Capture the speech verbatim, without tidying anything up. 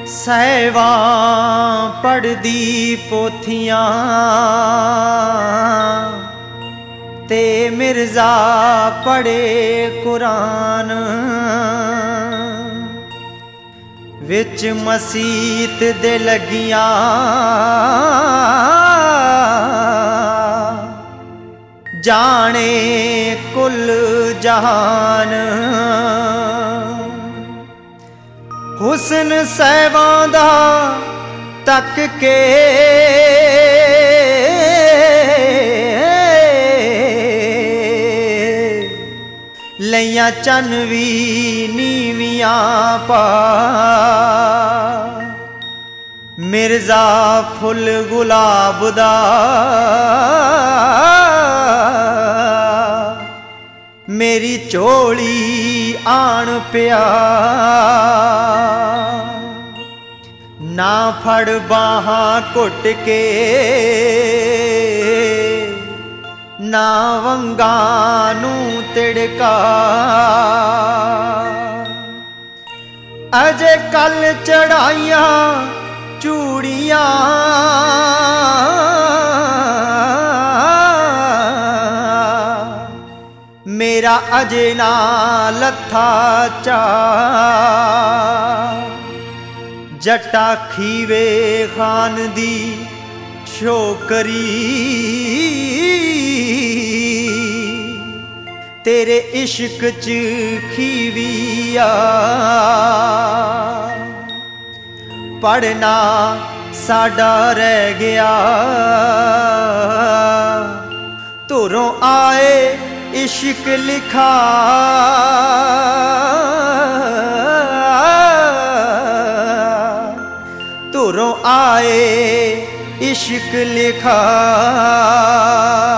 ਸਹਿਵਾਂ ਪੜ੍ਹਦੀ ਪੋਥੀਆਂ ਤੇ ਮਿਰਜ਼ਾ ਪੜ੍ਹੇ ਕੁਰਾਨ ਵਿੱਚ ਮਸੀਤ ਦੇ ਲੱਗੀਆਂ ਜਾਣੇ ਕੁੱਲ ਜਹਾਨ। ਹੁਸਨ ਸਹਿਵਾਂ ਦਾ ਤੱਕ ਕੇ ਲਈਆਂ ਚੰਨ ਵੀ ਨੀਵੀਆਂ ਪਾ। ਮਿਰਜ਼ਾ ਫੁੱਲ ਗੁਲਾਬ ਦਾ ਮੇਰੀ ਝੋਲੀ ਆਣ ਪਿਆ। ਨਾ ਫੜ ਬਾਹਾਂ ਘੁੱਟ ਕੇ ਨਾ ਵੰਗਾਂ ਨੂੰ ਤਿੜਕਾ। ਅਜੇ ਕੱਲ ਚੜਾਈਆਂ ਚੂੜੀਆਂ ਮੇਰਾ ਅਜੇ ਨਾ ਲੱਥਾ ਚਾ। ਜੱਟਾ ਖੀਵੇ ਖਾਨ ਦੀ ਛੋਕਰੀ ਤੇਰੇ ਇਸ਼ਕ ਚ ਖੀਵੀ ਆ। ਪੜ੍ਹਨਾ ਸਾਡਾ ਰਹਿ ਗਿਆ ਧੁਰੋਂ ਆਏ इश्क लिखा। धुरों आए इश्क लिखा।